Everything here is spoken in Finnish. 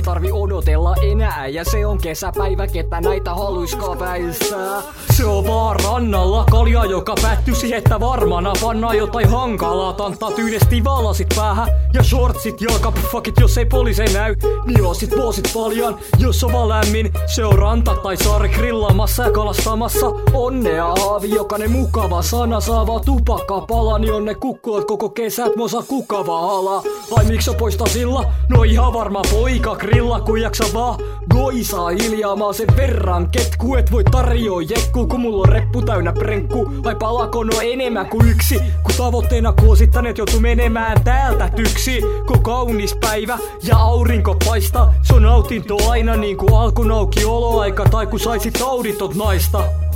tarvi odotella enää. Ja se on kesäpäivä, ketä näitä haluiskaan väistää. Se on vaan rannalla kalja, joka päättyy siihen, että varmana pannaan jotain hankalaa. Tantaa tyydesti valasit päähän ja shortsit jalkapuffakit, jos ei poliise näy. Niin osit poosit paljon, jos on vaan lämmin. Se on ranta tai saari grillaamassa ja kalastamassa. Onnea haavi, jokainen mukava sana saa vaan tupakkaa pala. Niin onne kukkuot koko kesät, mä osaan kukava ala. Vai miksi on poista silla? No ihan varma poika grilla, kun jaksa vaan goisaa hiljaa. Mä oon sen verran ketku, et voi tarjoa jekku, kun mulla on reppu täynnä prenkku. Vai palako no enemmän kuin yksi, kun tavoitteena kuosittaneet joutuu menemään täältä tyksi. Kun kaunis päivä ja aurinko paista, se on nautinto aina niin kuin alkun auki oloaika tai kun saisit auditot naista.